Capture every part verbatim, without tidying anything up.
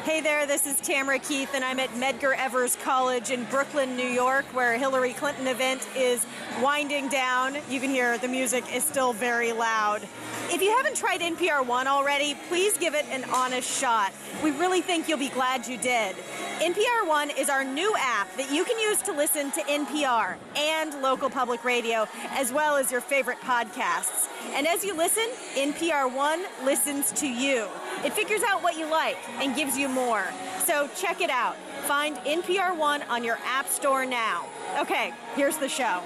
Hey there, this is Tamara Keith, and I'm at Medgar Evers College in Brooklyn, New York, where a Hillary Clinton event is winding down. You can hear the music is still very loud. If you haven't tried N P R One already, please give it an honest shot. We really think you'll be glad you did. N P R One is our new app that you can use to listen to N P R and local public radio, as well as your favorite podcasts. And as you listen, N P R One listens to you. It figures out what you like and gives you more. So check it out. Find N P R One on your app store now. Okay, here's the show.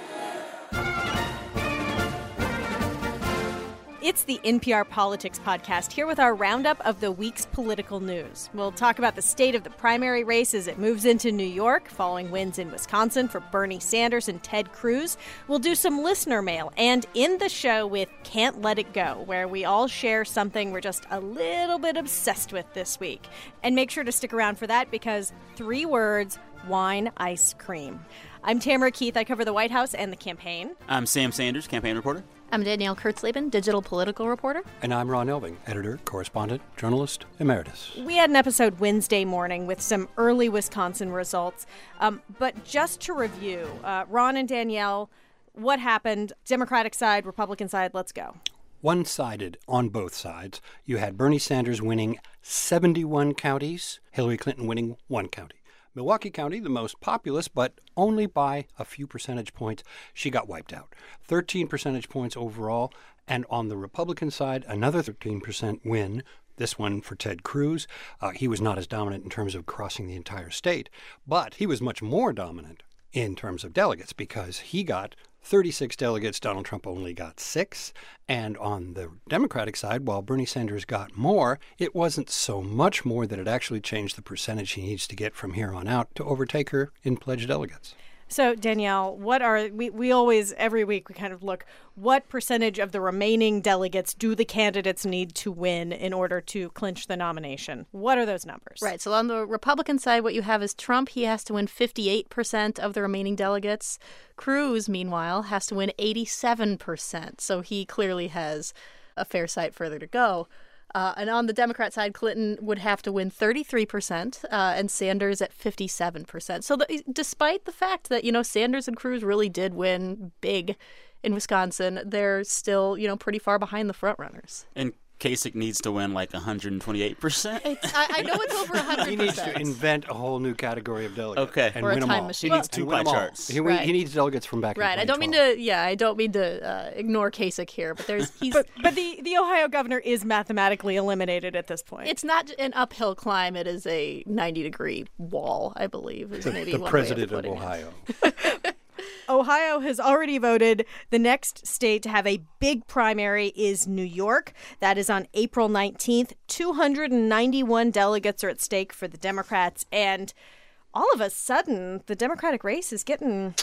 It's the N P R Politics Podcast, here with our roundup of the week's political news. We'll talk about the state of the primary race as it moves into New York, following wins in Wisconsin for Bernie Sanders and Ted Cruz. We'll do some listener mail, and end the show with Can't Let It Go, where we all share something we're just a little bit obsessed with this week. And make sure to stick around for that, because three words, wine, ice cream. I'm Tamara Keith. I cover the White House and the campaign. I'm Sam Sanders, campaign reporter. I'm Danielle Kurtzleben, digital political reporter. And I'm Ron Elving, editor, correspondent, journalist, emeritus. We had an episode Wednesday morning with some early Wisconsin results. Um, but just to review, uh, Ron and Danielle, what happened? Democratic side, Republican side, let's go. One-sided on both sides. You had Bernie Sanders winning seventy-one counties, Hillary Clinton winning one county. Milwaukee County, the most populous, but only by a few percentage points, she got wiped out. thirteen percentage points overall, and on the Republican side, another thirteen percent win, this one for Ted Cruz. Uh, he was not as dominant in terms of crossing the entire state, but he was much more dominant in terms of delegates because he got thirty-six delegates, Donald Trump only got six. And on the Democratic side, while Bernie Sanders got more, it wasn't so much more that it actually changed the percentage he needs to get from here on out to overtake her in pledged delegates. So, Danielle, what are we, we always, every week, we kind of look, what percentage of the remaining delegates do the candidates need to win in order to clinch the nomination? What are those numbers? Right. So on the Republican side, what you have is Trump. He has to win fifty-eight percent of the remaining delegates. Cruz, meanwhile, has to win eighty-seven percent. So he clearly has a fair sight further to go. Uh, and on the Democrat side, Clinton would have to win thirty-three percent uh, and Sanders at fifty-seven percent. So the, despite the fact that, you know, Sanders and Cruz really did win big in Wisconsin, they're still, you know, pretty far behind the frontrunners. And Kasich needs to win like one hundred twenty-eight percent. It's, I, I know it's over one hundred percent. He needs to invent a whole new category of delegates. Okay. And or win a them time all. machine. He needs two pie charts. He, right. he needs delegates from back right. in I don't mean to, yeah, I don't mean to uh, ignore Kasich here, but there's he's. but but the, the Ohio governor is mathematically eliminated at this point. It's not an uphill climb. It is a ninety degree wall, I believe, is maybe the one president way of, of putting Ohio. It. Ohio has already voted. The next state to have a big primary is New York. That is on April nineteenth. two hundred ninety-one delegates are at stake for the Democrats. And all of a sudden, the Democratic race is getting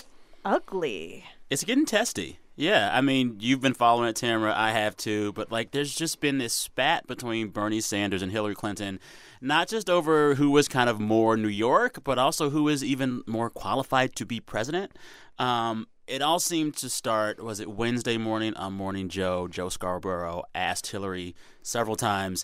ugly. It's getting testy. Yeah, I mean, you've been following it, Tamara. I have too. But, like, there's just been this spat between Bernie Sanders and Hillary Clinton, not just over who was kind of more New York, but also who is even more qualified to be president. Um, it all seemed to start, was it Wednesday morning on Morning Joe? Joe Scarborough asked Hillary several times,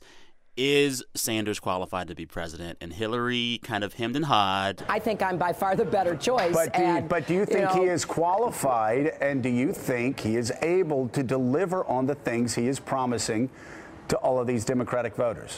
is Sanders qualified to be president? And Hillary kind of hemmed and hawed. I think I'm by far the better choice. But do you, and, but do you think you know, he is qualified, and do you think he is able to deliver on the things he is promising to all of these Democratic voters?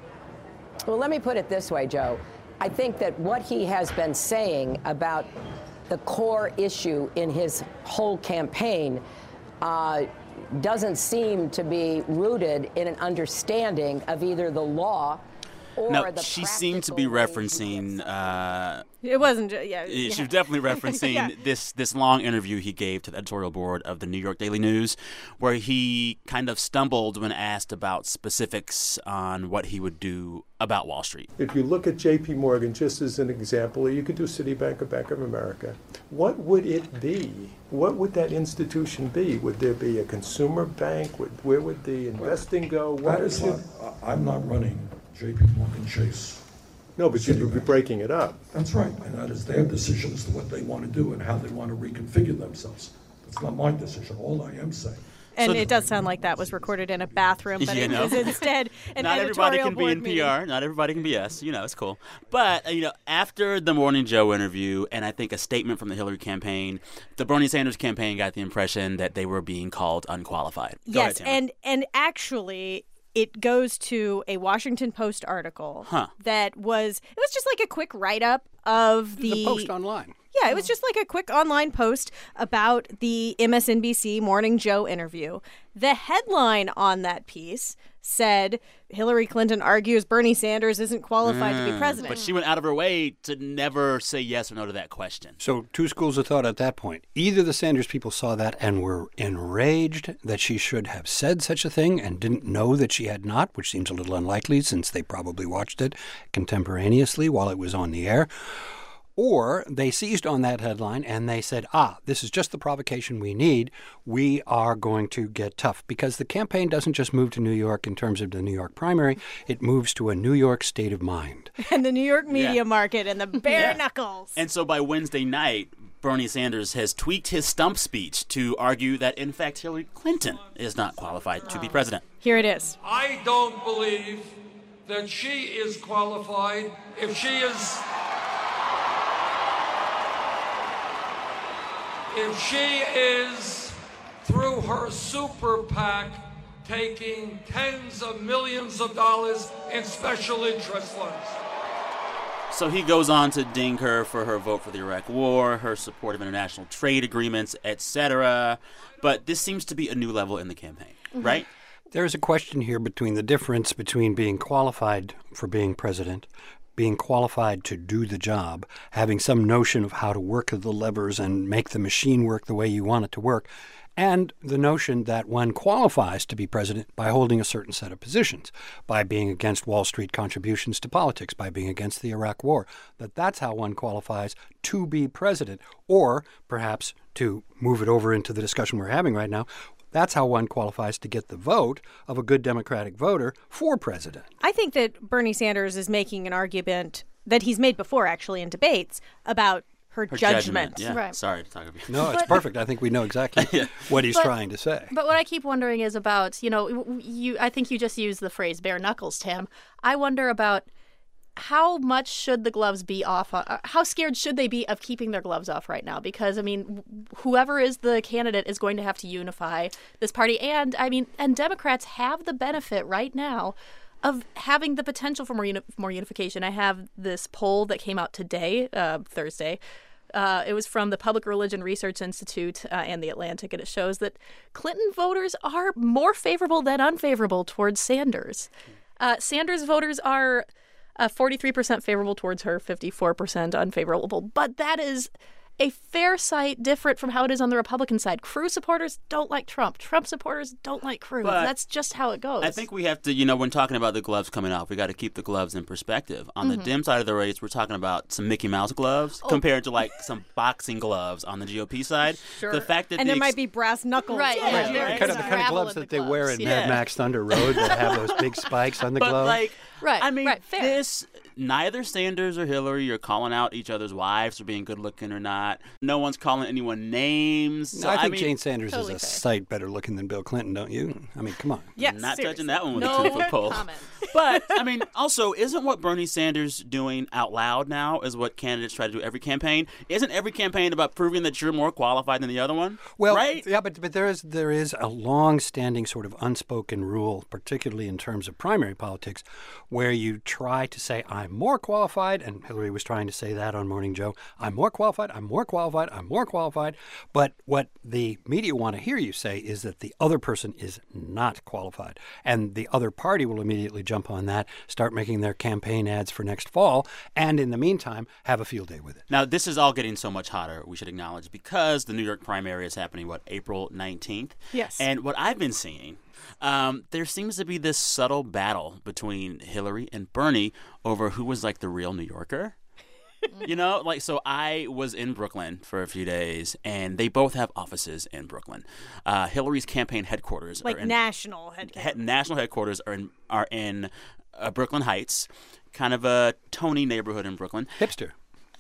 Well, let me put it this way, Joe. I think that what he has been saying about the core issue in his whole campaign uh, doesn't seem to be rooted in an understanding of either the law or no, the she seemed to be practical referencing. Uh, It wasn't, yeah. yeah. yeah. She was definitely referencing Yeah. this this long interview he gave to the editorial board of the New York Daily News, where he kind of stumbled when asked about specifics on what he would do about Wall Street. If you look at J P Morgan just as an example, or you could do Citibank or Bank of America, what would it be? What would that institution be? Would there be a consumer bank? Would, where would the investing go? What That is would not, you- I'm not running J P Morgan Chase. No, but you would be breaking it up. That's right, and that is their decision as to what they want to do and how they want to reconfigure themselves. It's not my decision. All I am saying And So it does sound like that was recorded in a bathroom, but You it know. was instead an Not everybody editorial can be board in P meeting. R. Not everybody can be us. You know, it's cool. But, uh, you know, after the Morning Joe interview and I think a statement from the Hillary campaign, the Bernie Sanders campaign got the impression that they were being called unqualified. Go Yes, ahead, Tamara. and and actually, it goes to a Washington Post article Huh. that was it was just like a quick write up of the, The post online. Yeah, it was just like a quick online post about the M S N B C Morning Joe interview. The headline on that piece said Hillary Clinton argues Bernie Sanders isn't qualified to be president. But she went out of her way to never say yes or no to that question. So two schools of thought at that point. Either the Sanders people saw that and were enraged that she should have said such a thing and didn't know that she had not, which seems a little unlikely since they probably watched it contemporaneously while it was on the air. Or they seized on that headline and they said, ah, this is just the provocation we need. We are going to get tough. Because the campaign doesn't just move to New York in terms of the New York primary. It moves to a New York state of mind. And the New York media Yeah. market and the bare Yeah. knuckles. And so by Wednesday night, Bernie Sanders has tweaked his stump speech to argue that, in fact, Hillary Clinton is not qualified to be president. Here it is. I don't believe that she is qualified. If she is... If she is, through her super PAC, taking tens of millions of dollars in special interest funds. So he goes on to ding her for her vote for the Iraq War, her support of international trade agreements, et cetera. But this seems to be a new level in the campaign, right? There's a question here between the difference between being qualified for being president, being qualified to do the job, having some notion of how to work the levers and make the machine work the way you want it to work, and the notion that one qualifies to be president by holding a certain set of positions, by being against Wall Street contributions to politics, by being against the Iraq War, that that's how one qualifies to be president, or perhaps to move it over into the discussion we're having right now, that's how one qualifies to get the vote of a good Democratic voter for president. I think that Bernie Sanders is making an argument that he's made before, actually, in debates about her, Her judgment. Yeah. Right. Sorry to talk about you. No, it's perfect. I think we know exactly what he's But- trying to say. But what I keep wondering is about, you know, w- you. I think you just used the phrase bare knuckles, Tam. I wonder about how much should the gloves be off? Uh, how scared should they be of keeping their gloves off right now? Because, I mean, wh- whoever is the candidate is going to have to unify this party. And, I mean, and Democrats have the benefit right now of having the potential for more, uni- more unification. I have this poll that came out today, uh, Thursday. Uh, it was from the Public Religion Research Institute uh, and The Atlantic, and it shows that Clinton voters are more favorable than unfavorable towards Sanders. Uh, Sanders voters are uh, forty-three percent favorable towards her, fifty-four percent unfavorable. But that is a fair sight different from how it is on the Republican side. Cruz supporters don't like Trump. Trump supporters don't like Cruz. But That's just how it goes. I think we have to, you know, when talking about the gloves coming off, we got to keep the gloves in perspective. On Mm-hmm. the Dem side of the race, we're talking about some Mickey Mouse gloves Oh. compared to like some boxing gloves on the G O P side. Sure. The fact that And the there ex- might be brass knuckles. Right, on yeah, it. there the is kind of, the kind of gravel gloves in the that they wear in gloves. Yeah. Mad Max Thunder Road that have those big spikes on the But glove. like, Right, I mean, right, fair. this neither Sanders or Hillary are calling out each other's wives for being good looking or not. No one's calling anyone names. So, No, I think mean, Jane Sanders totally is a fair. sight better looking than Bill Clinton, don't you? I mean, come on. Yes, not seriously. judging that one with no a two foot pole. comment. But I mean, also, isn't what Bernie Sanders doing out loud now is what candidates try to do every campaign? Isn't every campaign about proving that you're more qualified than the other one? Well, right? yeah, but but there is there is a long-standing sort of unspoken rule, particularly in terms of primary politics, where you try to say I'm more qualified, and Hillary was trying to say that on Morning Joe. I'm more qualified. I'm more qualified. I'm more qualified. But what the media want to hear you say is that the other person is not qualified, and the other party will immediately jump on that, start making their campaign ads for next fall, and in the meantime have a field day with it. Now, this is all getting so much hotter, we should acknowledge, because the New York primary is happening, what, April nineteenth? Yes. And what I've been seeing, um, there seems to be this subtle battle between Hillary and Bernie over who was like the real New Yorker. You know, like, so I was in Brooklyn for a few days, and they both have offices in Brooklyn. Uh, Hillary's campaign headquarters Like are in national headquarters. he- national headquarters are in are in uh, Brooklyn Heights, kind of a Tony neighborhood in Brooklyn. Hipster.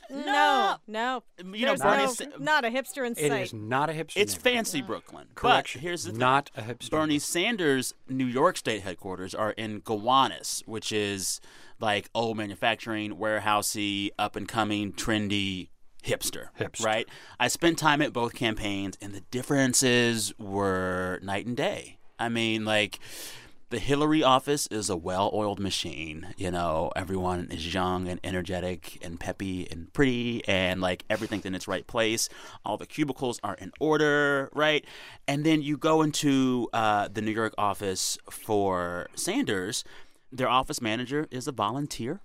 No, no. You know, There's Bernie no- Sa- not a hipster in It sight. is not a hipster. It's neighborhood. fancy Brooklyn. Correction. But here's the thing. Not a hipster. Bernie Sanders' New York State headquarters are in Gowanus, which is like old manufacturing, warehousey, up and coming, trendy hipster, Hipster. right? I spent time at both campaigns, and the differences were night and day. I mean, like, the Hillary office is a well-oiled machine. You know, everyone is young and energetic and peppy and pretty, and like everything's in its right place. All the cubicles are in order, right? And then you go into uh, the New York office for Sanders. Their office manager is a volunteer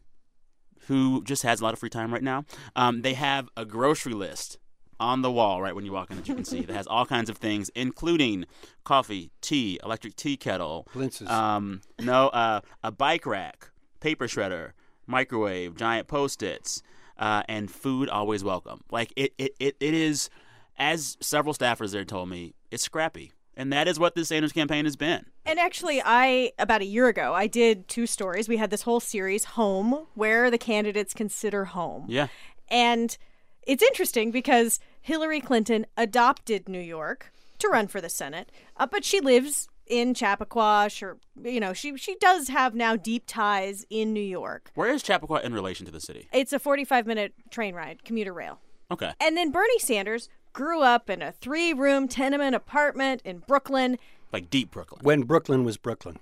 who just has a lot of free time right now. Um, they have a grocery list on the wall right when you walk in that you can see that has all kinds of things, including coffee, tea, electric tea kettle, Blintzes. um, no, uh, a bike rack, paper shredder, microwave, giant Post-its, uh, and food always welcome. Like, it, it, it, it is, as several staffers there told me, it's scrappy. And that is what the Sanders campaign has been. And actually, I, about a year ago, I did two stories. We had this whole series, Home, where the candidates consider home. Yeah. And it's interesting because Hillary Clinton adopted New York to run for the Senate, uh, but she lives in Chappaqua, or, you know, she, she does have now deep ties in New York. Where is Chappaqua in relation to the city? It's a forty-five minute train ride, commuter rail. Okay. And then Bernie Sanders grew up in a three-room tenement apartment in Brooklyn. Like deep Brooklyn. When Brooklyn was Brooklyn.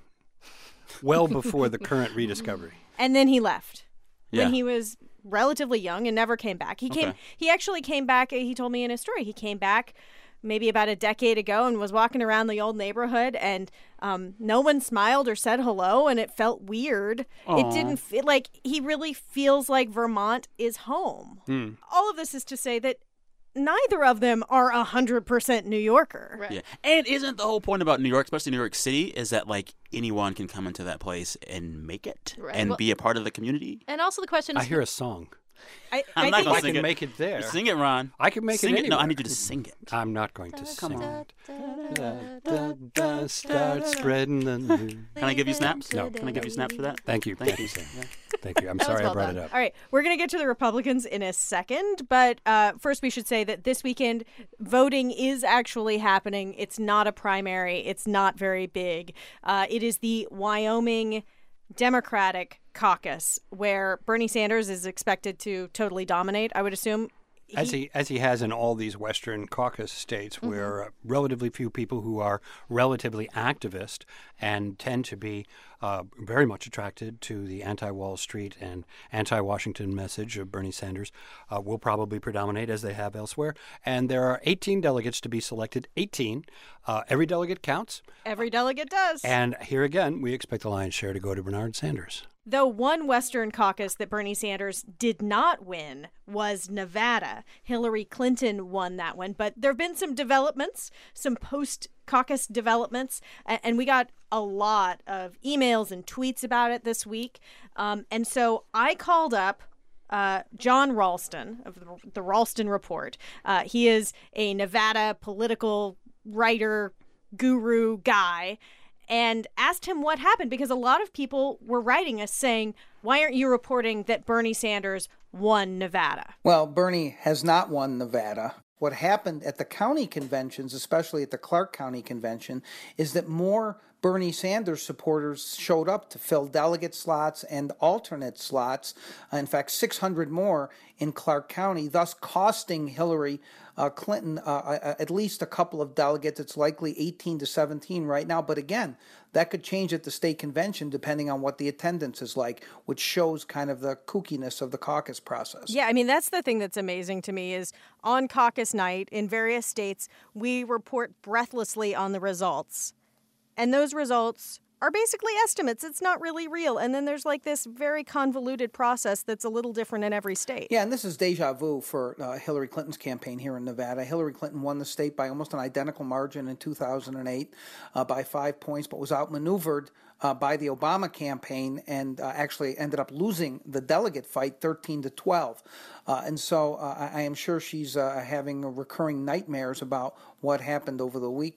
Well before the current rediscovery. And then he left Yeah. when he was relatively young and never came back. He came. Okay. He actually came back. He told me in his story. He came back maybe about a decade ago and was walking around the old neighborhood, and um, no one smiled or said hello, and it felt weird. It didn't feel like he really feels like Vermont is home. Hmm. All of this is to say that neither of them are a hundred percent New Yorker. Right. Yeah. And isn't the whole point about New York, especially New York City, is that like anyone can come into that place and make it Right. and Well- be a part of the community? And also the question is, I hear a song. I, I'm I not think gonna I sing can it. make it there. Sing it, Ron. I can make sing it it. No, I anywhere. need you to sing it. I'm not going to Come sing on. it. Da, da, da, start spreading the news. Can I give you snaps? No. Can I give you snaps for that? Thank you. Thank Thank you. you, sir. Yeah. Thank you. I'm That was sorry well I brought done. it up. All right, we're going to get to the Republicans in a second, but uh, first we should say that this weekend voting is actually happening. It's not a primary. It's not very big. Uh, it is the Wyoming Democratic Caucus, where Bernie Sanders is expected to totally dominate, I would assume. As he as he has in all these Western caucus states, Mm-hmm. where uh, relatively few people who are relatively activist and tend to be uh, very much attracted to the anti-Wall Street and anti-Washington message of Bernie Sanders uh, will probably predominate as they have elsewhere. And there are eighteen delegates to be selected. eighteen. Uh, every delegate counts. Every delegate does. And here again, we expect the lion's share to go to Bernard Sanders. Though one Western caucus that Bernie Sanders did not win was Nevada. Hillary Clinton won that one. But there have been some developments, some post-caucus developments, a- and we got a lot of emails and tweets about it this week. Um, and so I called up uh, John Ralston of the, the Ralston Report. Uh, he is a Nevada political writer, guru guy, and asked him what happened, because a lot of people were writing us saying, why aren't you reporting that Bernie Sanders won Nevada? Well, Bernie has not won Nevada. What happened at the county conventions, especially at the Clark County Convention, is that more Bernie Sanders supporters showed up to fill delegate slots and alternate slots. In fact, six hundred more in Clark County, thus costing Hillary uh, Clinton uh, at least a couple of delegates. It's likely eighteen to seventeen right now. But again, that could change at the state convention depending on what the attendance is like, which shows kind of the kookiness of the caucus process. Yeah, I mean, that's the thing that's amazing to me is on caucus night in various states, we report breathlessly on the results. And those results are basically estimates. It's not really real. And then there's like this very convoluted process that's a little different in every state. Yeah, and this is deja vu for uh, Hillary Clinton's campaign here in Nevada. Hillary Clinton won the state by almost an identical margin in two thousand eight uh, by five points, but was outmaneuvered uh, by the Obama campaign and uh, actually ended up losing the delegate fight thirteen to twelve. Uh, and so uh, I am sure she's uh, having recurring nightmares about what happened over the weekend.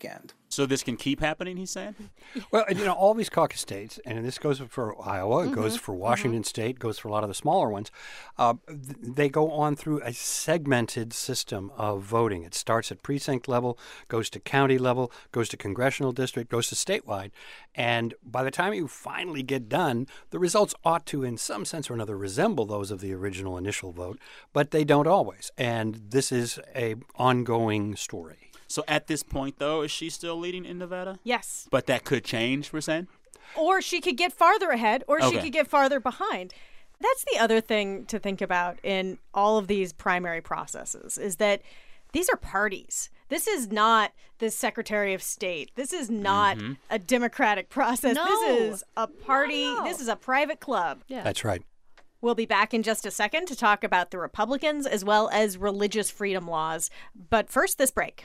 So this can keep happening, he's saying? Well, you know, all these caucus states, and this goes for Iowa, it Mm-hmm. goes for Washington State, goes for a lot of the smaller ones, uh, th- they go on through a segmented system of voting. It starts at precinct level, goes to county level, goes to congressional district, goes to statewide. And by the time you finally get done, the results ought to, in some sense or another, resemble those of the original initial vote, but they don't always. And this is a ongoing story. So at this point, though, is she still leading in Nevada? Yes. But that could change, we're saying? Or she could get farther ahead, or she Okay. could get farther behind. That's the other thing to think about in all of these primary processes, is that these are parties. This is not the Secretary of State. This is not Mm-hmm. a democratic process. No. This is a party. No. This is a private club. Yeah. That's right. We'll be back in just a second to talk about the Republicans as well as religious freedom laws. But first, this break.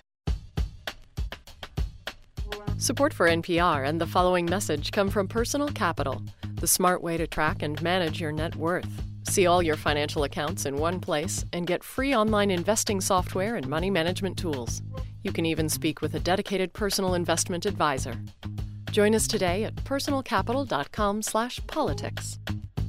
Support for N P R and the following message come from Personal Capital, the smart way to track and manage your net worth. See all your financial accounts in one place and get free online investing software and money management tools. You can even speak with a dedicated personal investment advisor. Join us today at personalcapital.com slash politics.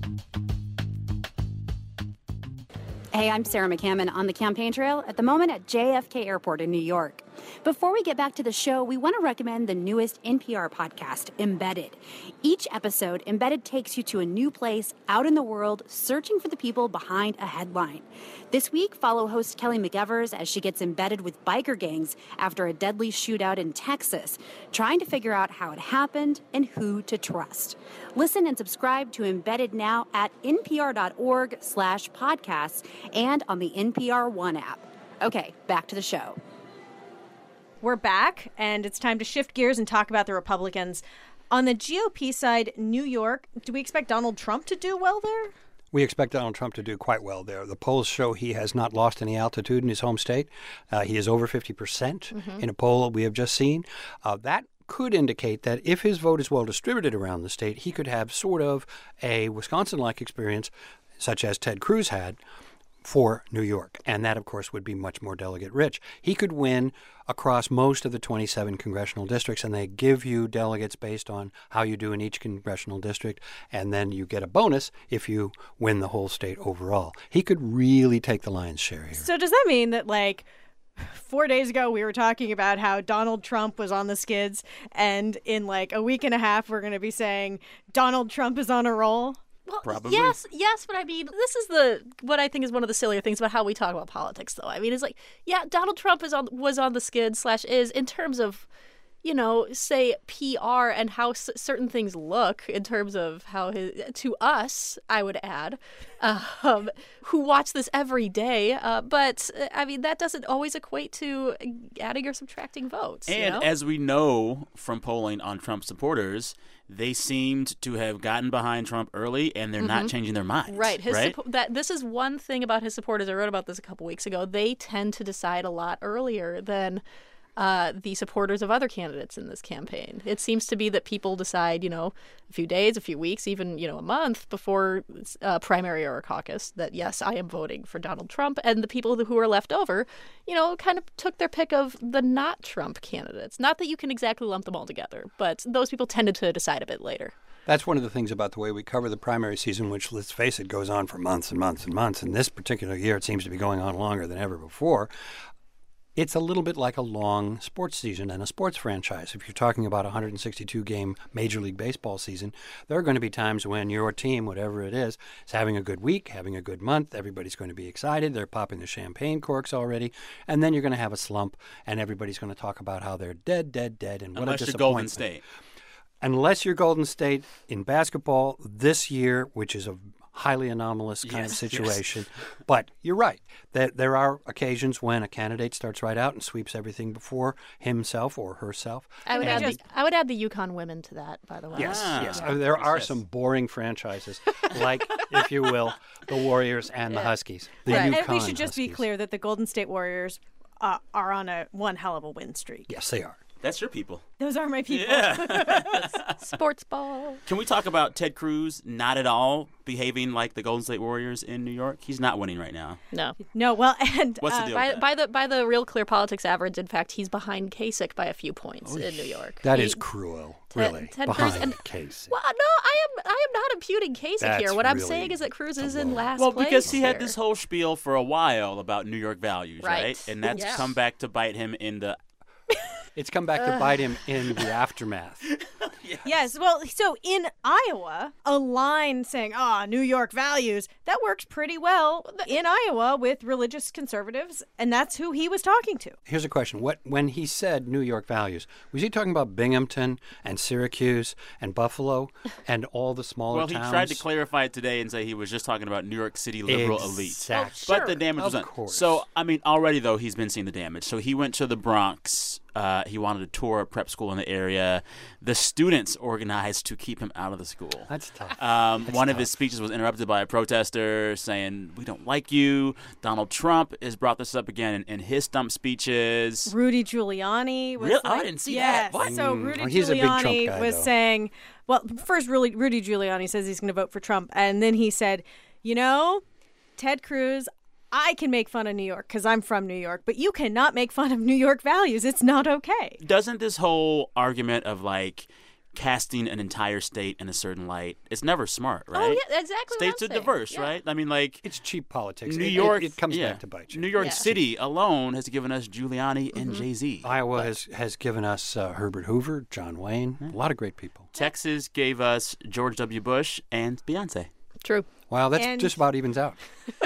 Hey, I'm Sarah McCammon on the campaign trail at the moment at J F K Airport in New York. Before we get back to the show, we want to recommend the newest N P R podcast, Embedded. Each episode, Embedded takes you to a new place out in the world, searching for the people behind a headline. This week, follow host Kelly McEvers as she gets embedded with biker gangs after a deadly shootout in Texas, trying to figure out how it happened and who to trust. Listen and subscribe to Embedded now at npr.org slash podcasts and on the N P R One app. Okay, back to the show. We're back, and it's time to shift gears and talk about the Republicans. On the G O P side, New York, do we expect Donald Trump to do well there? We expect Donald Trump to do quite well there. The polls show he has not lost any altitude in his home state. Uh, he is over fifty percent Mm-hmm. in a poll we have just seen. Uh, that could indicate that if his vote is well distributed around the state, he could have sort of a Wisconsin-like experience, such as Ted Cruz had, for New York. And that, of course, would be much more delegate rich. He could win across most of the twenty-seven congressional districts, and they give you delegates based on how you do in each congressional district, and then you get a bonus if you win the whole state overall. He could really take the lion's share here. So does that mean that, like, four days ago we were talking about how Donald Trump was on the skids, and in, like, a week and a half we're going to be saying Donald Trump is on a roll? Well, Probably. yes, yes, but I mean, this is the what I think is one of the sillier things about how we talk about politics, though. I mean, it's like, yeah, Donald Trump is on was on the skid slash is in terms of, you know, say P R and how s- certain things look in terms of how his to us, I would add, um, who watch this every day. Uh, but uh, I mean, that doesn't always equate to adding or subtracting votes. And you know? as we know from polling on Trump supporters, they seemed to have gotten behind Trump early, and they're not changing their minds. Right. His right? suppo- that this is one thing about his supporters. I wrote about this a couple weeks ago. They tend to decide a lot earlier than uh, the supporters of other candidates in this campaign. It seems to be that people decide, you know, a few days, a few weeks, even, you know, a month before a primary or a caucus that, yes, I am voting for Donald Trump. And the people who are left over, you know, kind of took their pick of the not Trump candidates. Not that you can exactly lump them all together, but those people tended to decide a bit later. That's one of the things about the way we cover the primary season, which, let's face it, goes on for months and months and months. And this particular year, it seems to be going on longer than ever before. It's a little bit like a long sports season and a sports franchise. If you're talking about a one hundred sixty-two game Major League Baseball season, there are going to be times when your team, whatever it is, is having a good week, having a good month. Everybody's going to be excited. They're popping the champagne corks already. And then you're going to have a slump, and everybody's going to talk about how they're dead, dead, dead, and what Unless a you're disappointment. Golden State. Unless you're Golden State in basketball this year, which is a highly anomalous kind Yes, of situation. Yes. But you're right. There, there are occasions when a candidate starts right out and sweeps everything before himself or herself. I would and add the, I would add the Yukon women to that, by the way. Yes, Ah. yes. Yeah. Uh, there are Yes. some boring franchises, like, if you will, the Warriors and the Huskies. The Right. Yukon And we should just be Huskies. clear that the Golden State Warriors uh, are on a one hell of a win streak. Yes, they are. That's your people. Those are my people. Yeah. Sports ball. Can we talk about Ted Cruz not at all behaving like the Golden State Warriors in New York? He's not winning right now. No. No, well, and What's the uh, deal By, with that? by the by the Real Clear Politics average, in fact, he's behind Kasich by a few points in New York. That He- is cruel, Ted- really. Ted behind Cruz and- Casey. Well, no, I am I am not imputing Kasich That's here. What I'm really saying is that Cruz is in last Well, place. because he had here. this whole spiel for a while about New York values, right? Right. And that's Yeah. come back to bite him in the. It's come back to bite him in the aftermath. Yes, well, so in Iowa, a line saying, ah, New York values, that works pretty well in Iowa with religious conservatives, and that's who he was talking to. Here's a question. What when he said New York values, was he talking about Binghamton and Syracuse and Buffalo and all the smaller Well, he towns? tried to clarify it today and say he was just talking about New York City liberal elite. Exactly. But the damage was Of done. course. So, I mean, already, though, he's been seeing the damage. So he went to the Bronx. Uh, he wanted to tour a prep school in the area. The students organized to keep him out of the school. That's tough. Um, That's one tough. of his speeches was interrupted by a protester saying, "We don't like you." Donald Trump has brought this up again in, in his stump speeches. Rudy Giuliani was Really? Oh, I like- didn't see yes. that. What? So Mm. Rudy Oh, he's a big Trump Giuliani guy, was though. saying, well, first Rudy, Rudy Giuliani says he's going to vote for Trump, and then he said, you know, Ted Cruz, I can make fun of New York because I'm from New York, but you cannot make fun of New York values. It's not okay. Doesn't this whole argument of like casting an entire state in a certain light, it's never smart, right? Oh, yeah, exactly States what are I'm saying. diverse, Yeah. right? I mean, like It's cheap politics. New It- it- York, It, comes yeah. back to bite you. New York Yeah. City alone has given us Giuliani and Jay-Z. Iowa has, has given us uh, Herbert Hoover, John Wayne, a lot of great people. Texas gave us George W. Bush and Beyonce. True. Wow, that's And- just about evens out.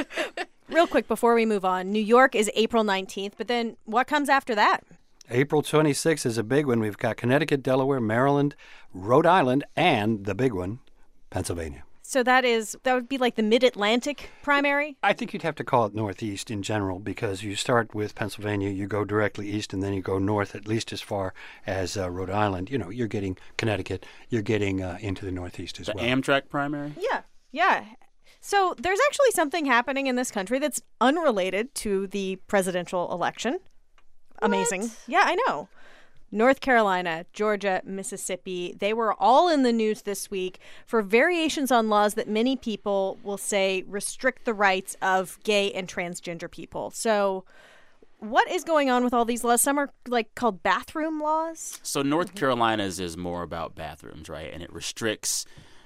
Real quick before we move on, New York is April nineteenth, but then what comes after that? April twenty-sixth is a big one. We've got Connecticut, Delaware, Maryland, Rhode Island, and the big one, Pennsylvania. So that is that would be like the Mid-Atlantic primary? I think you'd have to call it Northeast in general because you start with Pennsylvania, you go directly east, and then you go north at least as far as uh, Rhode Island. You know, you're getting Connecticut, you're getting uh, into the Northeast as The well. Amtrak primary? Yeah, yeah. So there's actually something happening in this country that's unrelated to the presidential election. Amazing. Yeah, I know. North Carolina, Georgia, Mississippi, they were all in the news this week for variations on laws that many people will say restrict the rights of gay and transgender people. So what is going on with all these laws? Some are like called bathroom laws. So North Carolina's is more about bathrooms, right? And it restricts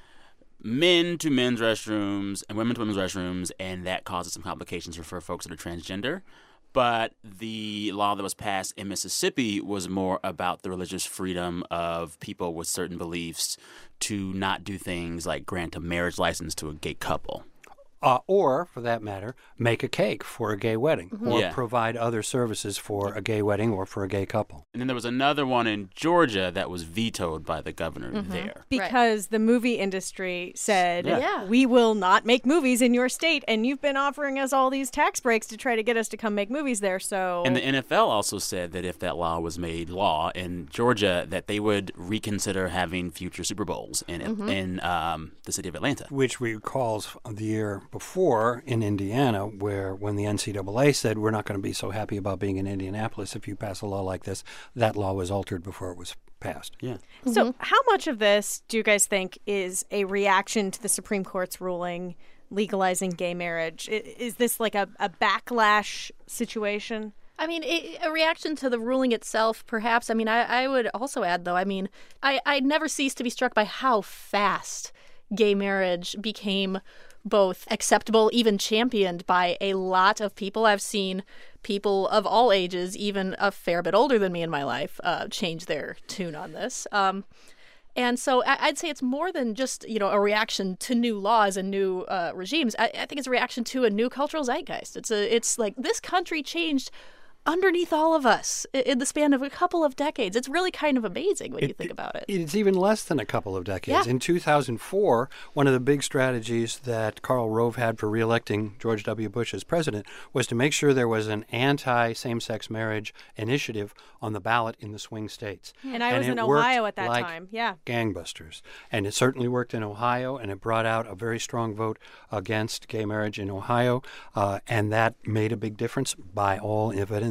men to men's restrooms and women to women's restrooms, and that causes some complications for, for folks that are transgender. But the law that was passed in Mississippi was more about the religious freedom of people with certain beliefs to not do things like grant a marriage license to a gay couple. Uh, or, for that matter, make a cake for a gay wedding or Yeah. provide other services for a gay wedding or for a gay couple. And then there was another one in Georgia that was vetoed by the governor there. Because the movie industry said, Yeah. Yeah. we will not make movies in your state, and you've been offering us all these tax breaks to try to get us to come make movies there, so... And the N F L also said that if that law was made law in Georgia, that they would reconsider having future Super Bowls in in um, the city of Atlanta. Which recalls the year before in Indiana, where when the N C double A said we're not going to be so happy about being in Indianapolis if you pass a law like this, that law was altered before it was passed. Yeah. So how much of this do you guys think is a reaction to the Supreme Court's ruling legalizing gay marriage? I- Is this like a, a backlash situation? I mean, it, a reaction to the ruling itself, perhaps. I mean, I, I would also add, though, I mean, I, I never cease to be struck by how fast gay marriage became both acceptable, even championed by a lot of people. I've seen people of all ages, even a fair bit older than me in my life, uh, change their tune on this. Um, and so I, I'd say it's more than just, you know, a reaction to new laws and new uh, regimes. I, I think it's a reaction to a new cultural zeitgeist. It's a, it's like this country changed underneath all of us i- in the span of a couple of decades. It's really kind of amazing when you think about it. It's even less than a couple of decades. Yeah. In two thousand four, one of the big strategies that Karl Rove had for reelecting George W. Bush as president was to make sure there was an anti-same-sex marriage initiative on the ballot in the swing states. And I was it in worked Ohio at that like time. Yeah. gangbusters. And it certainly worked in Ohio, and it brought out a very strong vote against gay marriage in Ohio, uh, and that made a big difference by all evidence.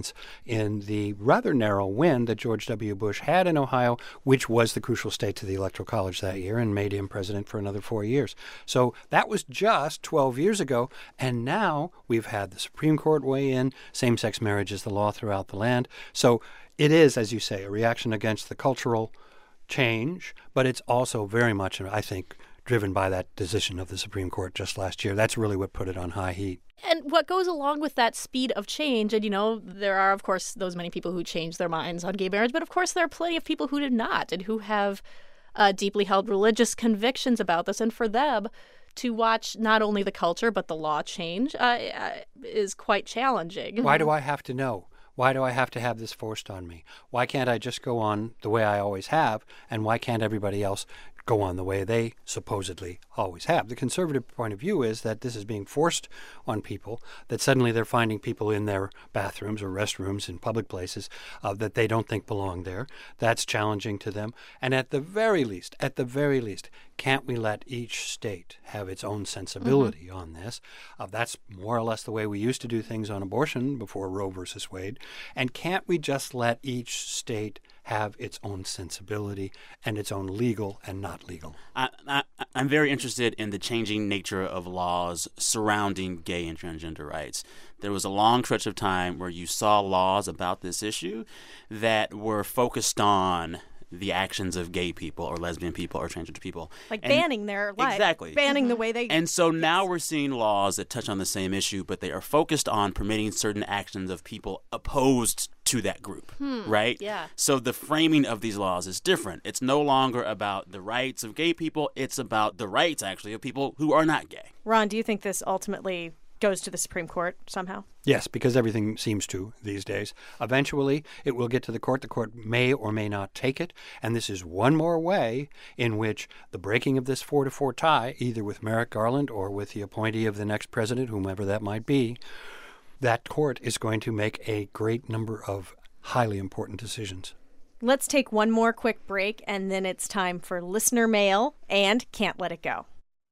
confidence in the rather narrow win that George W. Bush had in Ohio, which was the crucial state to the Electoral College that year and made him president for another four years. So that was just twelve years ago, and now we've had the Supreme Court weigh in. Same-sex marriage is the law throughout the land. So it is, as you say, a reaction against the cultural change, but it's also very much, I think, driven by that decision of the Supreme Court just last year. That's really what put it on high heat. And what goes along with that speed of change, and, you know, there are, of course, those many people who change their minds on gay marriage, but, of course, there are plenty of people who did not and who have uh, deeply held religious convictions about this. And for them to watch not only the culture but the law change uh, is quite challenging. Why do I have to know? Why do I have to have this forced on me? Why can't I just go on the way I always have? And why can't everybody else go on the way they supposedly always have? The conservative point of view is that this is being forced on people, that suddenly they're finding people in their bathrooms or restrooms in public places uh, that they don't think belong there. That's challenging to them. And at the very least, at the very least, can't we let each state have its own sensibility mm-hmm. on this? Uh, that's more or less the way we used to do things on abortion before Roe versus Wade. And can't we just let each state have its own sensibility and its own legal and not legal? I, I, I'm very interested in the changing nature of laws surrounding gay and transgender rights. There was a long stretch of time where you saw laws about this issue that were focused on the actions of gay people or lesbian people or transgender people. Like and banning their life. Exactly. Banning the way they... And so now we're seeing laws that touch on the same issue, but they are focused on permitting certain actions of people opposed to that group, hmm. right? Yeah. So the framing of these laws is different. It's no longer about the rights of gay people. It's about the rights, actually, of people who are not gay. Ron, do you think this ultimately goes to the Supreme Court somehow? Yes, because everything seems to these days. Eventually, it will get to the court. The court may or may not take it. And this is one more way in which the breaking of this four to four tie, either with Merrick Garland or with the appointee of the next president, whomever that might be, that court is going to make a great number of highly important decisions. Let's take one more quick break, and then it's time for listener mail and Can't Let It Go.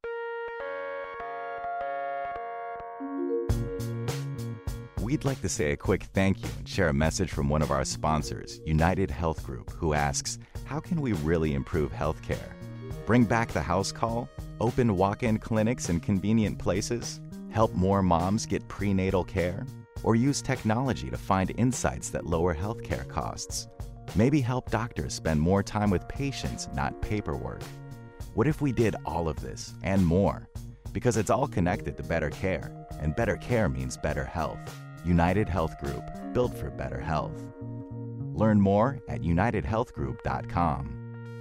We'd like to say a quick thank you and share a message from one of our sponsors, United Health Group, who asks, how can we really improve healthcare? Bring back the house call? Open walk-in clinics in convenient places? Help more moms get prenatal care? Or use technology to find insights that lower healthcare costs? Maybe help doctors spend more time with patients, not paperwork. What if we did all of this and more? Because it's all connected to better care, and better care means better health. United Health Group, built for better health. Learn more at united health group dot com.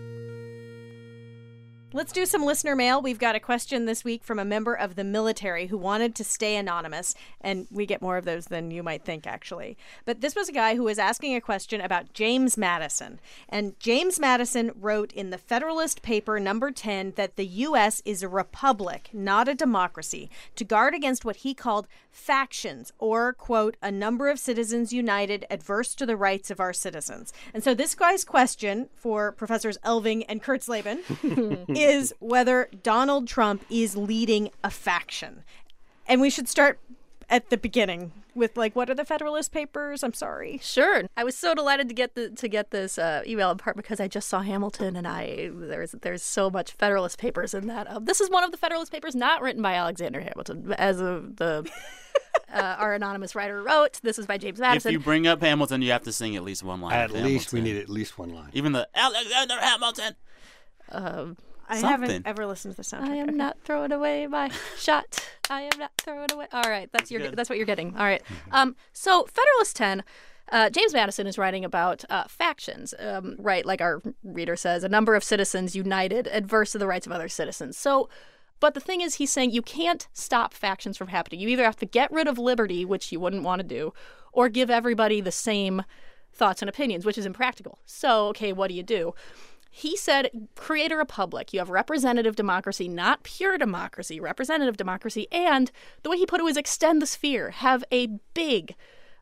Let's do some listener mail. We've got a question this week from a member of the military who wanted to stay anonymous, and we get more of those than you might think, actually. But this was a guy who was asking a question about James Madison. And James Madison wrote in the Federalist paper number ten that the U S is a republic, not a democracy, to guard against what he called factions, or, quote, a number of citizens united adverse to the rights of our citizens. And so this guy's question for Professors Elving and Kurtzleben is whether Donald Trump is leading a faction. And we should start at the beginning with, like, what are the Federalist Papers? I'm sorry. Sure. I was so delighted to get the to get this uh, email in part because I just saw Hamilton, and I there's there's so much Federalist Papers in that. Um, this is one of the Federalist Papers not written by Alexander Hamilton, as of the uh, our anonymous writer wrote. This is by James Madison. If you bring up Hamilton, you have to sing at least one line. At least Hamilton. we need at least one line. Even the Alexander Hamilton. Um, I Something. haven't ever listened to the soundtrack. I am not throwing away my shot. I am not throwing away. All right, that's your. Good. That's what you're getting. All right. Um. So Federalist ten. Uh, James Madison is writing about uh, factions, um, right? Like our reader says, a number of citizens united adverse to the rights of other citizens. So, but the thing is, he's saying you can't stop factions from happening. You either have to get rid of liberty, which you wouldn't want to do, or give everybody the same thoughts and opinions, which is impractical. So, okay, what do you do? He said, create a republic. You have representative democracy, not pure democracy, representative democracy. And the way he put it was extend the sphere, have a big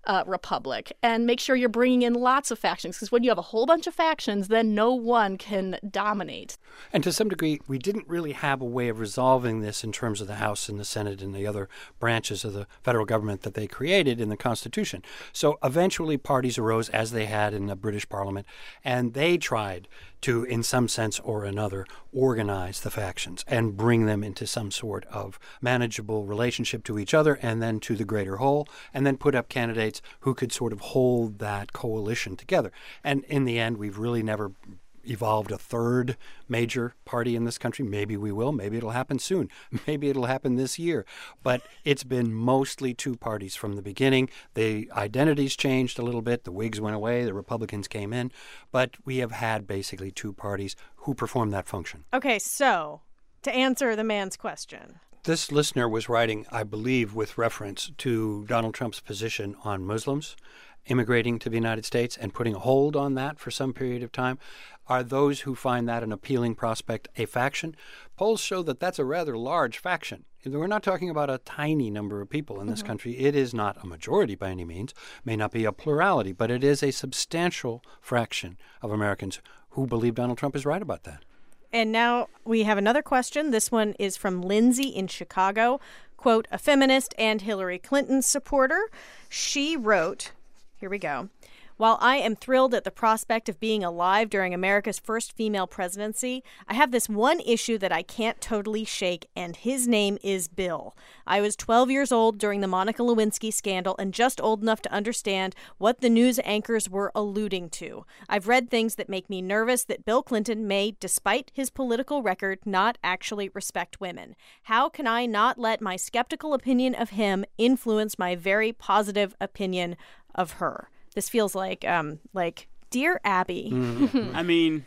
uh, republic, and make sure you're bringing in lots of factions, because when you have a whole bunch of factions, then no one can dominate. And to some degree, we didn't really have a way of resolving this in terms of the House and the Senate and the other branches of the federal government that they created in the Constitution. So eventually parties arose, as they had in the British Parliament, and they tried to, in some sense or another, organize the factions and bring them into some sort of manageable relationship to each other and then to the greater whole, and then put up candidates who could sort of hold that coalition together. And in the end, we've really never evolved a third major party in this country. Maybe we will. Maybe it'll happen soon. Maybe it'll happen this year. But it's been mostly two parties from the beginning. The identities changed a little bit. The Whigs went away. The Republicans came in. But we have had basically two parties who perform that function. Okay, so to answer the man's question. This listener was writing, I believe, with reference to Donald Trump's position on Muslims immigrating to the United States and putting a hold on that for some period of time. Are those who find that an appealing prospect a faction? Polls show that that's a rather large faction. We're not talking about a tiny number of people in this mm-hmm. country. It is not a majority by any means, may not be a plurality, but it is a substantial fraction of Americans who believe Donald Trump is right about that. And now we have another question. This one is from Lindsay in Chicago, quote, a feminist and Hillary Clinton supporter. She wrote, here we go. While I am thrilled at the prospect of being alive during America's first female presidency, I have this one issue that I can't totally shake, and his name is Bill. I was twelve years old during the Monica Lewinsky scandal and just old enough to understand what the news anchors were alluding to. I've read things that make me nervous that Bill Clinton may, despite his political record, not actually respect women. How can I not let my skeptical opinion of him influence my very positive opinion of her? This feels like, um, like, Dear Abby. Mm. I mean,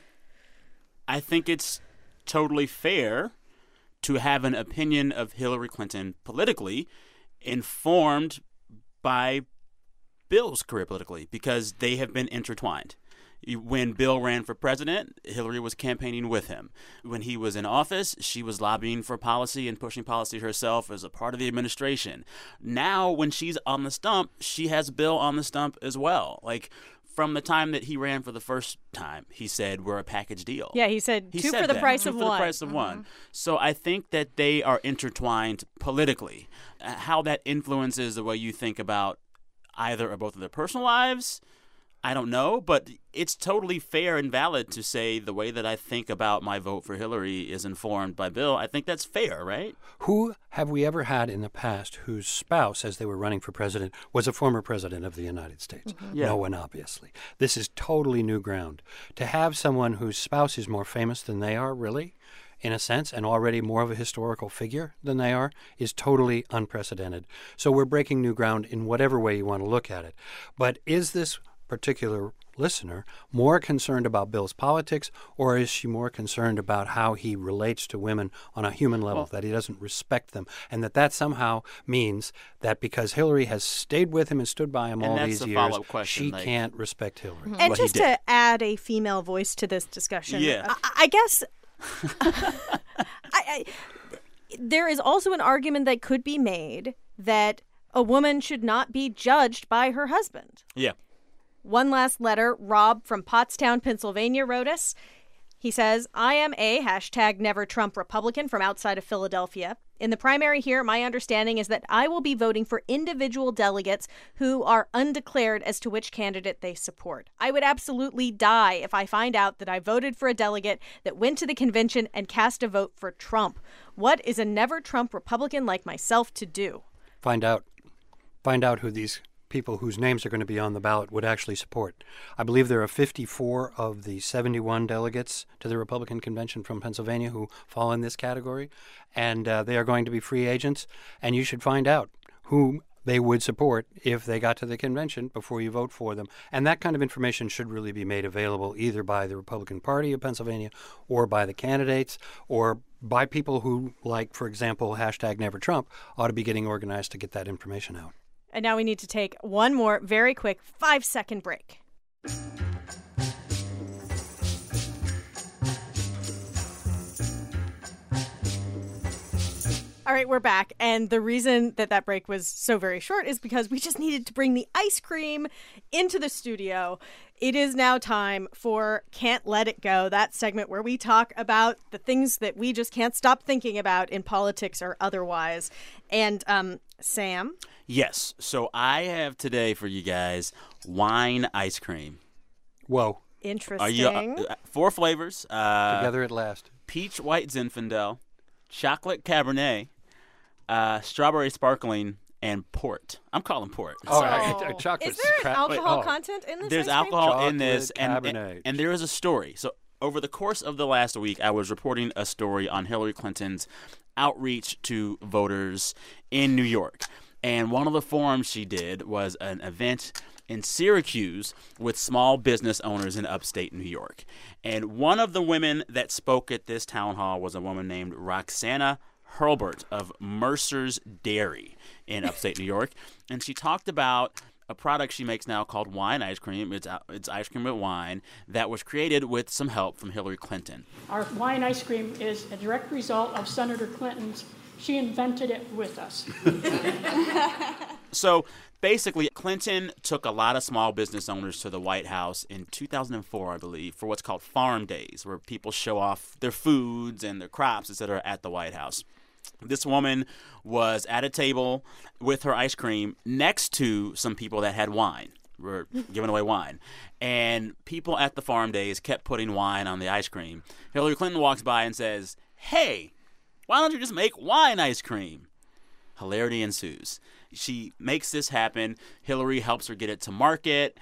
I think it's totally fair to have an opinion of Hillary Clinton politically informed by Bill's career politically, because they have been intertwined. When Bill ran for president, Hillary was campaigning with him. When he was in office, she was lobbying for policy and pushing policy herself as a part of the administration. Now, when she's on the stump, she has Bill on the stump as well. Like, from the time that he ran for the first time, he said, we're a package deal. Yeah, he said he two said for the that. price two of for one. the price of mm-hmm. one. So I think that they are intertwined politically. How that influences the way you think about either or both of their personal lives, I don't know, but it's totally fair and valid to say the way that I think about my vote for Hillary is informed by Bill. I think that's fair, right? Who have we ever had in the past whose spouse, as they were running for president, was a former president of the United States? Mm-hmm. Yeah. No one, obviously. This is totally new ground. To have someone whose spouse is more famous than they are, really, in a sense, and already more of a historical figure than they are, is totally unprecedented. So we're breaking new ground in whatever way you want to look at it. But is this particular listener more concerned about Bill's politics, or is she more concerned about how he relates to women on a human level, well, that he doesn't respect them, and that that somehow means that because Hillary has stayed with him and stood by him all these the years, question, she like, can't respect Hillary? Mm-hmm. And just to add a female voice to this discussion, yeah. I, I guess I, I, there is also an argument that could be made that a woman should not be judged by her husband. Yeah. One last letter. Rob from Pottstown, Pennsylvania wrote us. He says, I am a hashtag never Trump Republican from outside of Philadelphia. In the primary here, my understanding is that I will be voting for individual delegates who are undeclared as to which candidate they support. I would absolutely die if I find out that I voted for a delegate that went to the convention and cast a vote for Trump. What is a never Trump Republican like myself to do? Find out. Find out who these people whose names are going to be on the ballot would actually support. I believe there are fifty-four of the seventy-one delegates to the Republican convention from Pennsylvania who fall in this category, and uh, they are going to be free agents, and you should find out whom they would support if they got to the convention before you vote for them. And that kind of information should really be made available either by the Republican Party of Pennsylvania or by the candidates or by people who, like, for example, hashtag Never Trump, ought to be getting organized to get that information out. And now we need to take one more very quick five-second break. All All right, we're back. And the reason that that break was so very short is because we just needed to bring the ice cream into the studio. It is now time for Can't Let It Go, that segment where we talk about the things that we just can't stop thinking about in politics or otherwise. And um, Sam? Yes. So I have today for you guys wine ice cream. Whoa. Interesting. Are you, uh, four flavors. Uh, Together at last. Peach White Zinfandel, chocolate Cabernet, uh, strawberry sparkling, and port. I'm calling port. Oh, Sorry. uh, chocolate. Is there crap- alcohol wait, oh. content in this There's ice cream? alcohol Chocolate in this, and, and, Cabernet. and there is a story. So over the course of the last week, I was reporting a story on Hillary Clinton's outreach to voters in New York. And one of the forums she did was an event in Syracuse with small business owners in upstate New York. And one of the women that spoke at this town hall was a woman named Roxana Hurlbert of Mercer's Dairy in upstate New York. And she talked about a product she makes now called wine ice cream. It's, it's ice cream with wine that was created with some help from Hillary Clinton. Our wine ice cream is a direct result of Senator Clinton's. She invented it with us. So basically, Clinton took a lot of small business owners to the White House in two thousand four, I believe, for what's called Farm Days, where people show off their foods and their crops, et cetera, at the White House. This woman was at a table with her ice cream next to some people that had wine. Were giving away wine. And people at the Farm Days kept putting wine on the ice cream. Hillary Clinton walks by and says, "Hey, why don't you just make wine ice cream?" Hilarity ensues. She makes this happen. Hillary helps her get it to market.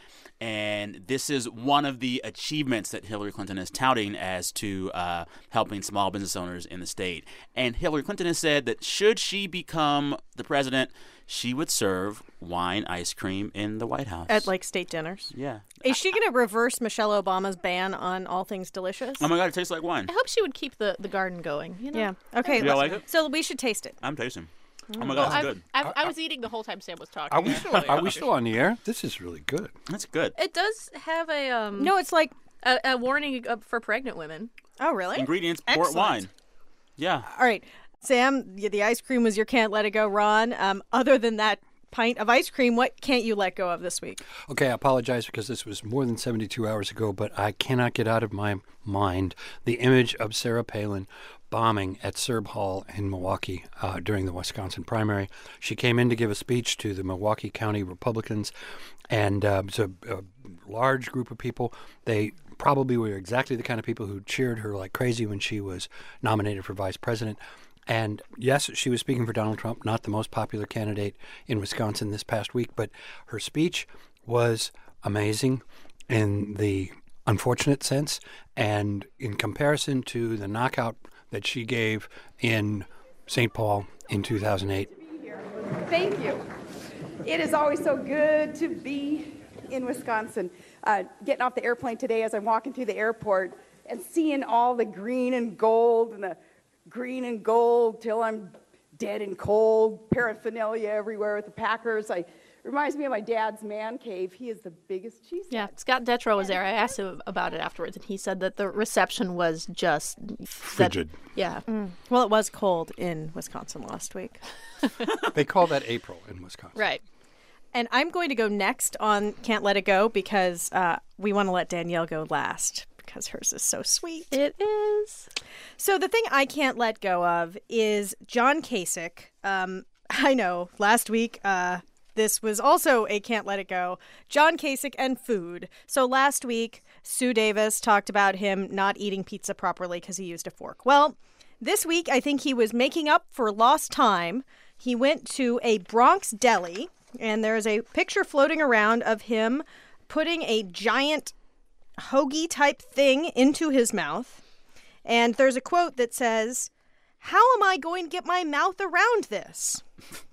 And this is one of the achievements that Hillary Clinton is touting as to uh, helping small business owners in the state. And Hillary Clinton has said that should she become the president, she would serve wine ice cream in the White House. At, like, state dinners? Yeah. Is she going to reverse Michelle Obama's ban on all things delicious? Oh, my God, it tastes like wine. I hope she would keep the, the garden going. You know? Yeah. Okay. Do y'all like it? So we should taste it. I'm tasting. Oh, my Well, God, it's I've- good. I've, I was eating the whole time Sam was talking. Are we, actually. are we still on the air? This is really good. That's good. It does have a um. No, it's like a, a warning uh, for pregnant women. Oh, really? Ingredients, port Excellent. wine. Yeah. All right. Sam, the, the ice cream was your can't let it go. Ron, um, other than that pint of ice cream, what can't you let go of this week? Okay, I apologize because this was more than seventy-two hours ago, but I cannot get out of my mind the image of Sarah Palin bombing at Serb Hall in Milwaukee uh, during the Wisconsin primary. She came in to give a speech to the Milwaukee County Republicans, and uh, it was a, a large group of people. They probably were exactly the kind of people who cheered her like crazy when she was nominated for vice president. And yes, she was speaking for Donald Trump, not the most popular candidate in Wisconsin this past week, but her speech was amazing in the unfortunate sense and in comparison to the knockout that she gave in Saint Paul in two thousand eight. Thank you. It is always so good to be in Wisconsin. Uh, getting off the airplane today as I'm walking through the airport and seeing all the green and gold and the green and gold till I'm dead and cold, paraphernalia everywhere with the Packers. I reminds me of my dad's man cave. He is the biggest cheese. Yeah, Scott Detrow was there. I asked him about it afterwards, and he said that the reception was just frigid. That, yeah. Mm. Well, it was cold in Wisconsin last week. They call that April in Wisconsin. Right. And I'm going to go next on Can't Let It Go because uh, we want to let Danielle go last because hers is so sweet. It is. So the thing I can't let go of is John Kasich. Um, I know, last week... Uh, This was also a Can't Let It Go. John Kasich and food. So last week, Sue Davis talked about him not eating pizza properly because he used a fork. Well, this week, I think he was making up for lost time. He went to a Bronx deli, and there's a picture floating around of him putting a giant hoagie-type thing into his mouth. And there's a quote that says, "How am I going to get my mouth around this?"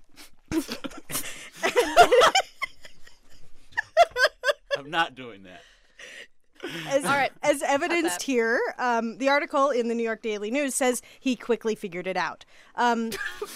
I'm not doing that. As, All right. As evidenced here, um, the article in the New York Daily News says he quickly figured it out. Um,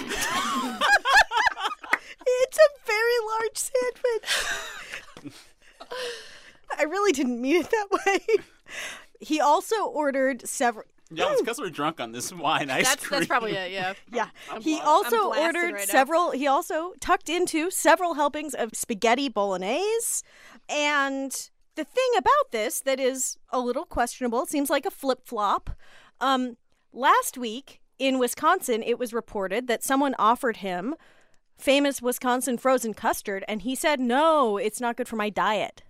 it's a very large sandwich. I really didn't mean it that way. He also ordered several... Yeah, it's because we're drunk on this wine ice That's cream. that's probably it. Yeah. Yeah. I'm He bla- also I'm blasted ordered right now. several, he also tucked into several helpings of spaghetti bolognese. And the thing about this that is a little questionable, it seems like a flip-flop. Um, last week in Wisconsin, it was reported that someone offered him famous Wisconsin frozen custard, and he said, no, it's not good for my diet.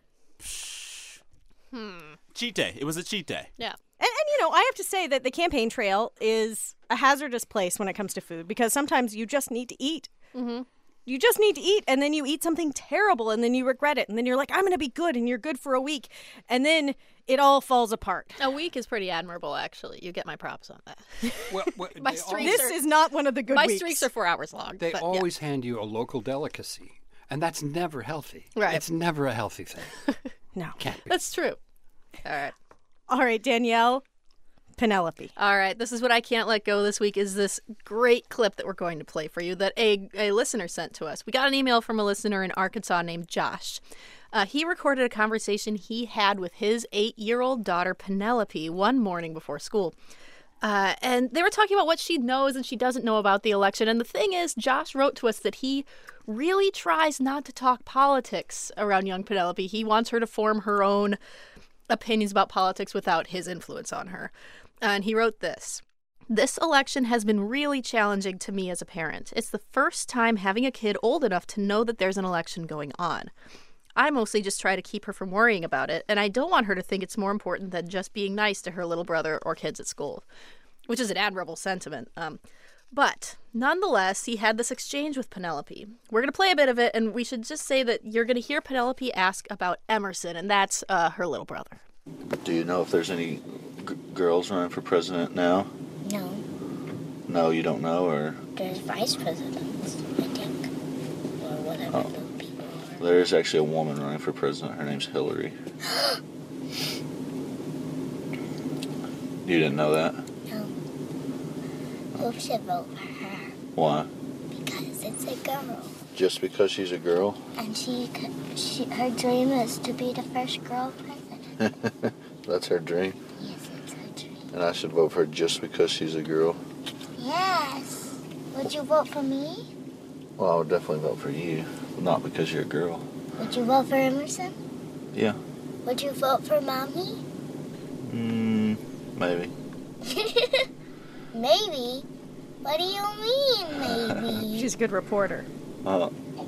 Hmm. Cheat day. It was a cheat day. Yeah. And, and, you know, I have to say that the campaign trail is a hazardous place when it comes to food because sometimes you just need to eat. Mm-hmm. You just need to eat, and then you eat something terrible, and then you regret it, and then you're like, I'm going to be good, and you're good for a week, and then it all falls apart. A week is pretty admirable, actually. You get my props on that. Well, well, my they streaks This are, is not one of the good my weeks. streaks are four hours long. They but, yeah. always hand you a local delicacy, and that's never healthy. Right. It's never a healthy thing. No. Can't be. That's true. All right. All right, Danielle, Penelope. All right, this is what I can't let go this week is this great clip that we're going to play for you that a, a listener sent to us. We got an email from a listener in Arkansas named Josh. Uh, he recorded a conversation he had with his eight-year-old daughter, Penelope, one morning before school. Uh, and they were talking about what she knows and she doesn't know about the election. And the thing is, Josh wrote to us that he really tries not to talk politics around young Penelope. He wants her to form her own opinions about politics without his influence on her. And he wrote this. This election has been really challenging to me as a parent. It's the first time having a kid old enough to know that there's an election going on. I mostly just try to keep her from worrying about it, and I don't want her to think it's more important than just being nice to her little brother or kids at school, which is an admirable sentiment. Um, but nonetheless, he had this exchange with Penelope. We're going to play a bit of it, and we should just say that you're going to hear Penelope ask about Emerson, and that's uh, her little brother. Do you know if there's any g- girls running for president now? No. No, you don't know, or? There's vice presidents, I think. Or whatever Oh. those people are. There is actually a woman running for president. Her name's Hillary. You didn't know that? No. Who should vote for her? Why? Because it's a girl. Just because she's a girl? And she, could, she her dream is to be the first girl president. That's her dream. Yes, it's her dream. And I should vote for her just because she's a girl? Yes. Would you vote for me? Well, I would definitely vote for you. Not because you're a girl. Would you vote for Emerson? Yeah. Would you vote for Mommy? Mm, maybe. Maybe? What do you mean, maybe? She's a good reporter. Uh,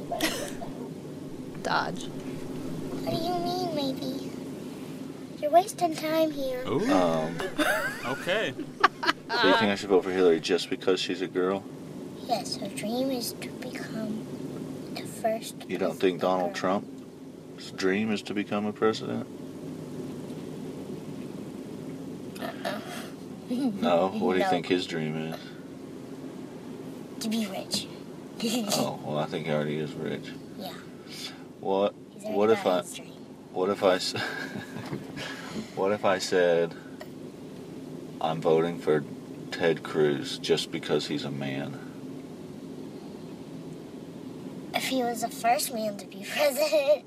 Dodge. What do you mean, maybe? You're wasting time here. um, Okay. so you think I should vote for Hillary just because she's a girl? Yes, her dream is to become the first. You don't think Donald Trump's dream is to become a president? Uh-uh. No? What do you No. think his dream is? To be rich. Oh, well, I think he already is rich. Yeah. What? He's already What if got I? his dream. What if I? s- What if I said I'm voting for Ted Cruz just because he's a man? If he was the first man to be president.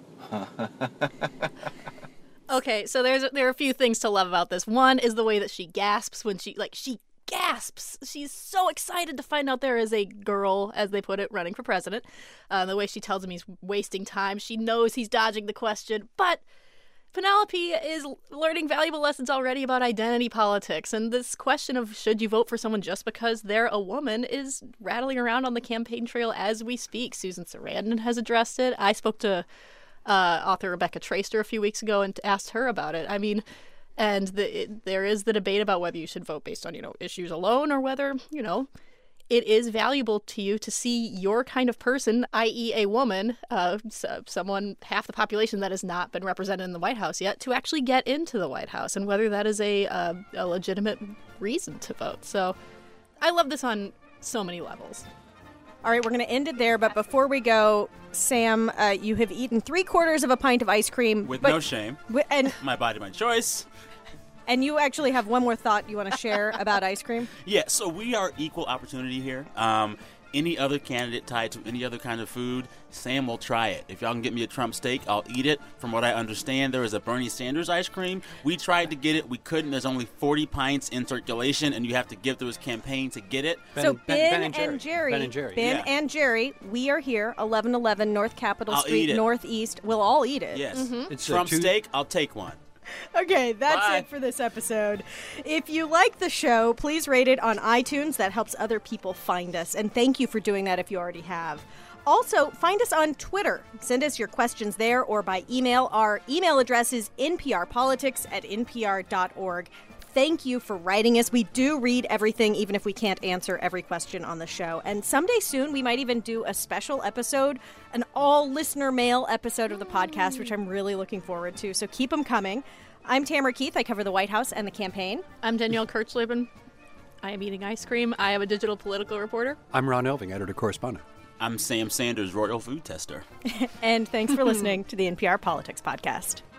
Okay, so there's there are a few things to love about this. One is the way that she gasps when she like she gasps. She's so excited to find out there is a girl, as they put it, running for president. Uh, the way she tells him he's wasting time. She knows he's dodging the question, but Penelope is learning valuable lessons already about identity politics, and this question of should you vote for someone just because they're a woman is rattling around on the campaign trail as we speak. Susan Sarandon has addressed it. I spoke to uh, author Rebecca Traister a few weeks ago and asked her about it. I mean, and the, it, there is the debate about whether you should vote based on, you know, issues alone or whether, you know, it is valuable to you to see your kind of person, that is a woman, uh, someone, half the population that has not been represented in the White House yet, to actually get into the White House, and whether that is a, uh, a legitimate reason to vote. So I love this on so many levels. All right, we're going to end it there, but before we go, Sam, uh, you have eaten three quarters of a pint of ice cream. With but, no shame. wi- and My body, my choice. and you actually have one more thought you want to share about ice cream? Yeah, so we are equal opportunity here. Um, any other candidate tied to any other kind of food, Sam will try it. If y'all can get me a Trump steak, I'll eat it. From what I understand, there is a Bernie Sanders ice cream. We tried to get it. We couldn't. There's only forty pints in circulation, and you have to give through his campaign to get it. So Ben, Ben, Ben and and Jerry, Ben and Jerry, Ben yeah. and Jerry, we are here, eleven eleven North Capitol I'll Street, eat it. Northeast. We'll all eat it. Yes. Mhm. It's Trump a two- steak, I'll take one. Okay, that's Bye. it for this episode. If you like the show, please rate it on iTunes. That helps other people find us. And thank you for doing that if you already have. Also, find us on Twitter. Send us your questions there or by email. Our email address is n p r politics at n p r dot org. Thank you for writing us. We do read everything, even if we can't answer every question on the show. And someday soon, we might even do a special episode, an all-listener mail episode of the podcast, which I'm really looking forward to. So keep them coming. I'm Tamara Keith. I cover the White House and the campaign. I'm Danielle Kirchleben. I am eating ice cream. I am a digital political reporter. I'm Ron Elving, editor-correspondent. I'm Sam Sanders, royal food tester. And thanks for listening to the N P R Politics Podcast.